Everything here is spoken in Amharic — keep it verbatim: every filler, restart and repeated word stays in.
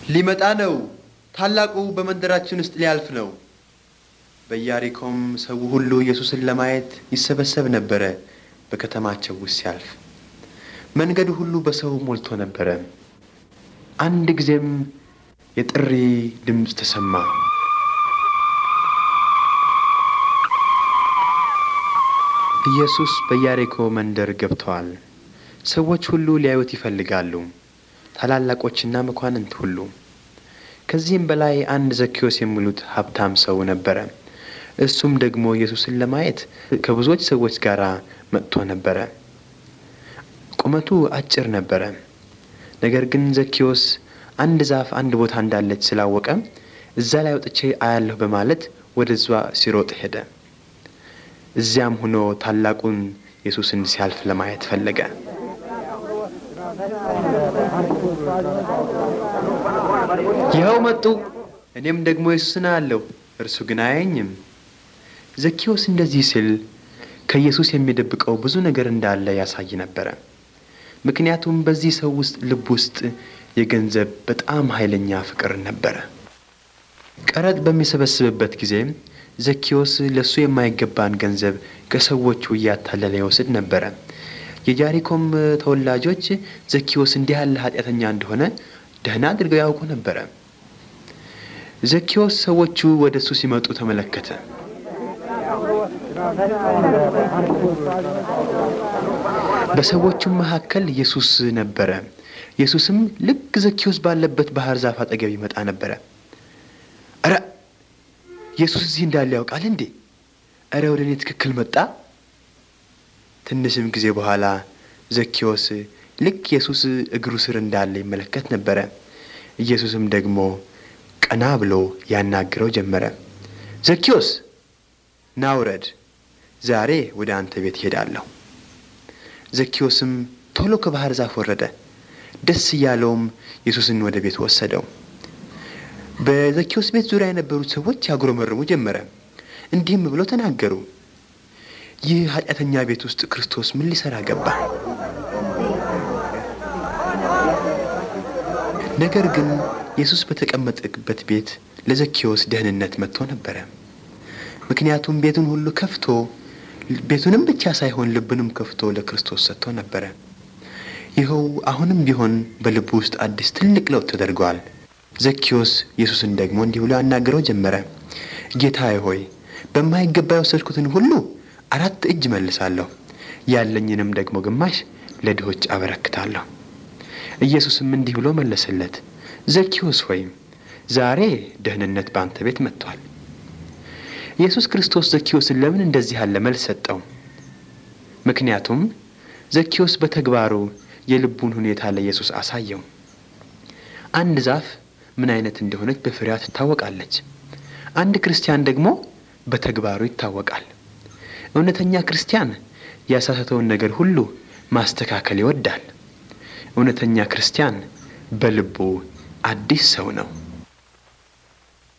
ሊመጣ ነው። ታላቁ በመንደራችን ውስጥ ሊያልፍ ነው። በኢያሪኮም ሰው ሁሉ ኢየሱስን ለማየት ይሰበሰብ ነበረ። በከተማቸው ውስጥ ሲያልፍ መንገዱ ሁሉ በሰው ሞልቶ ነበረ። አንድ ጊዜም የጥሪ ድምፅ ተሰማ። ኢየሱስ በኢያሪኮ መንደር ገብቷል። ሰዎች ሁሉ ሊያዩት ይፈልጋሉ፣ ታላላቆችና መኳንንት ሁሉ። ከዚህም በላይ አንድ ዘኬዎስ የሚሉት ሀብታም ሰው ነበረ። እሱም ደግሞ ኢየሱስን ለማየት ከብዙዎች ሰዎች ጋር መጥቶ ነበረ። ቁመቱ አጭር ነበረ። ነገር ግን ዘኬዎስ አንድ ዛፍ አንድ ቦታ እንዳለች ስላወቀ እዛ ላይ ወጥቼ አያለሁ በማለት ወደዛ ሲሮጥ ሄደ። እዚያም ሆኖ ታላቁን ኢየሱስን ሲያልፍ ለማየት ፈለገ። ይኸው መጡ፣ እኔም ደግሞ ኢየሱስን አያለሁ፣ እርሱ ግን አያየኝም። ዘኬዎስ እንደዚህ ሲል ከኢየሱስ የሚደብቀው ብዙ ነገር እንዳለ ያሳይ ነበረ። ምክንያቱም በዚህ ሰው ውስጥ ልብ ውስጥ የገንዘብ በጣም ኃይለኛ ፍቅር ነበረ። ቀረጥ በሚሰበስብበት ጊዜ ዘኬዎስ ለሱ የማይገባን ገንዘብ ከሰዎቹ እያታለለ ይወስድ ነበረ። የኢያሪኮም ተወላጆች ዘኬዎስ እንዲህ ያለ ኃጢአተኛ እንደሆነ ደህና አድርገው ያውቁ ነበረ። ዘኬዎስ ሰዎቹ ወደሱ ሲመጡ ተመለከተ። በሰዎቹም መካከል ኢየሱስ ነበረ። ኢየሱስም ልክ ዘኬዎስ ባለበት ባህር ዛፍ አጠገብ ይመጣ ነበረ። አረ ኢየሱስ እዚህ እንዳለ ያውቃል እንዴ? አረ ወደ እኔ ትክክል መጣ። ትንሽም ጊዜ በኋላ ዘኬዎስ ልክ ኢየሱስ እግሩ ስር እንዳለ ይመለከት ነበረ። ኢየሱስም ደግሞ ቀና ብሎ ያናግረው ጀመረ። ዘኬዎስ ና ውረድ፣ ዛሬ ወደ አንተ ቤት እሄዳለሁ። ዘኬዎስም ቶሎ ከባህር ዛፍ ወረደ። ደስ እያለውም ኢየሱስን ወደ ቤት ወሰደው። በዘኬዎስ ቤት ዙሪያ የነበሩት ሰዎች ያጉረመርሙ ጀመረ። እንዲህም ብሎ ተናገሩ፣ ይህ ኃጢአተኛ ቤት ውስጥ ክርስቶስ ምን ሊሰራ ገባ? ነገር ግን ኢየሱስ በተቀመጠበት ቤት ለዘኬዎስ ደህንነት መጥቶ ነበረ። ምክንያቱም ቤቱን ሁሉ ከፍቶ ቤቱንም ብቻ ሳይሆን ልብንም ከፍቶ ለክርስቶስ ሰጥቶ ነበረ። ይኸው አሁንም ቢሆን በልቡ ውስጥ አዲስ ትልቅ ለውጥ ተደርጓል። ዘኬዎስ ኢየሱስን ደግሞ እንዲህ ብሎ ያናገረው ጀመረ። ጌታዬ ሆይ፣ በማይገባ የወሰድኩትን ሁሉ አራት እጅ መልሳለሁ፣ ያለኝንም ደግሞ ግማሽ ለድሆች አበረክታለሁ። ኢየሱስም እንዲህ ብሎ መለሰለት፣ ዘኬዎስ ሆይ፣ ዛሬ ደህንነት በአንተ ቤት መጥቷል። ኢየሱስ ክርስቶስ ዘኬዎስን ለምን እንደዚህ ያለ መልስ ሰጠው? ምክንያቱም ዘኬዎስ በተግባሩ የልቡን ሁኔታ ለኢየሱስ አሳየው። አንድ ዛፍ ምን አይነት እንደሆነች በፍሬዋ ትታወቃለች። አንድ ክርስቲያን ደግሞ በተግባሩ ይታወቃል። እውነተኛ ክርስቲያን ያሳተተውን ነገር ሁሉ ማስተካከል ይወዳል። እውነተኛ ክርስቲያን በልቡ አዲስ ሰው ነው።